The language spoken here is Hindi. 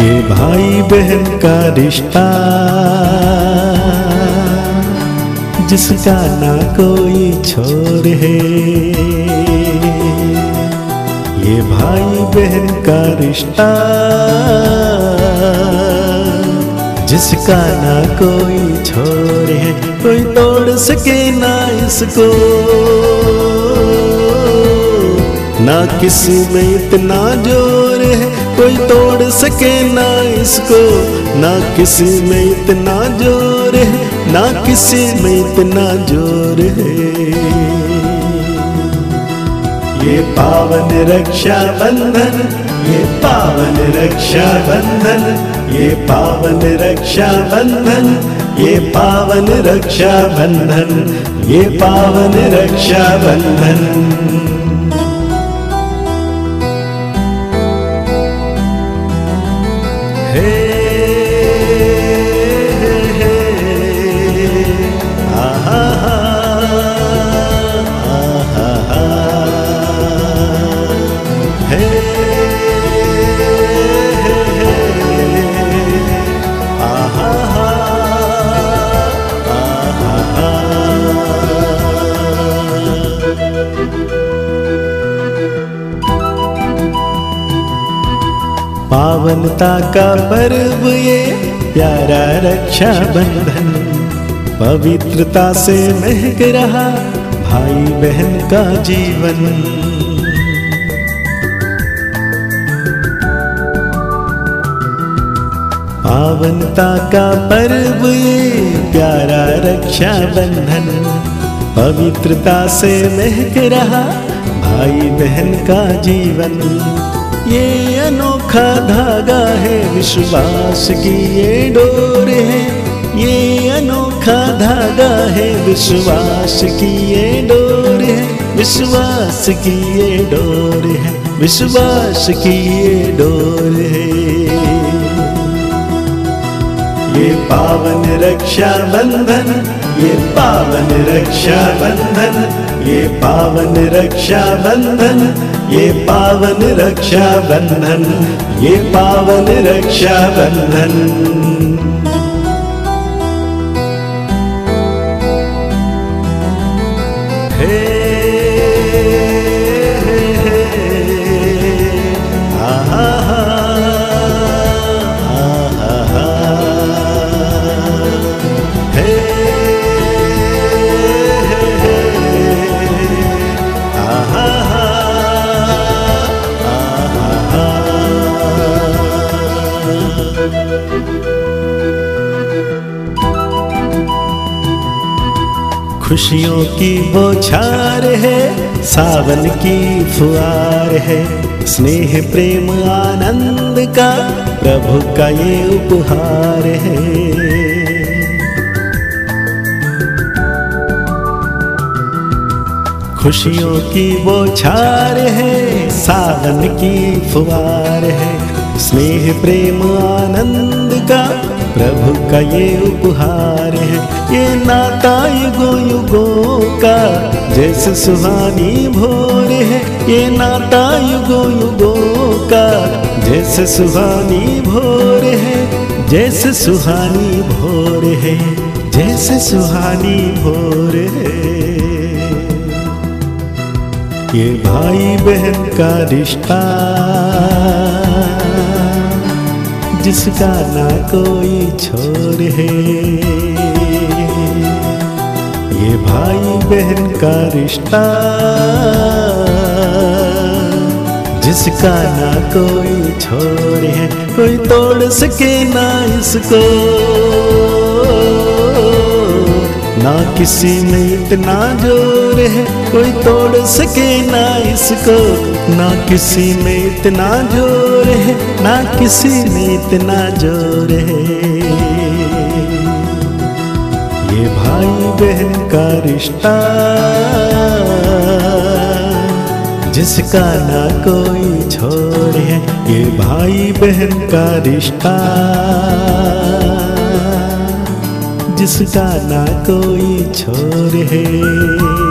ये भाई बहन का रिश्ता जिसका ना कोई छोर है। ये भाई बहन का रिश्ता जिसका ना कोई छोर है। कोई तोड़ सके ना इसको, ना किसी में इतना जोर है। कोई तोड़ सके ना इसको, ना किसी में इतना जोर है, ना किसी में इतना जोर है। ये पावन रक्षा बंधन, ये पावन रक्षा बंधन, ये पावन रक्षा बंधन, ये पावन रक्षा बंधन, ये पावन रक्षा बंधन। पावनता का पर्व ये प्यारा रक्षा बंधन, पवित्रता से महक रहा भाई बहन का जीवन। पावनता का पर्व ये प्यारा रक्षा बंधन, पवित्रता से महक रहा भाई बहन का जीवन। ये अनोखा धागा है विश्वास की ये डोर है। ये अनोखा धागा है विश्वास की ये डोर है। विश्वास की ये डोर है, विश्वास की ये डोर है। ये पावन रक्षा बंधन, ये पावन रक्षा बंधन, ये पावन रक्षा बंधन, ये पावन रक्षा बंधन, ये पावन रक्षा बंधन। खुशियों की बौछार है, सावन की फुहार है। स्नेह प्रेम आनंद का प्रभु का ये उपहार है। खुशियों की बौछार है, सावन की फुहार है। स्नेह प्रेम आनंद का प्रभु का ये उपहार है। ये नाता युगों युगों का जैसे सुहानी भोर है। ये नाता युगों युगों का जैसे सुहानी भोर है। जैसे सुहानी भोर है, जैसे सुहानी भोर है। ये भाई बहन का रिश्ता जिसका ना कोई छोर है। ये भाई बहन का रिश्ता जिसका ना कोई छोर है। कोई तोड़ सके ना इसको, ना किसी में इतना जोर है। कोई तोड़ सके ना इसको, ना किसी में इतना जोर है, ना किसी में इतना जोर है। ये भाई बहन का रिश्ता जिसका ना कोई छोर है। ये भाई बहन का रिश्ता जिसका ना कोई छोर है।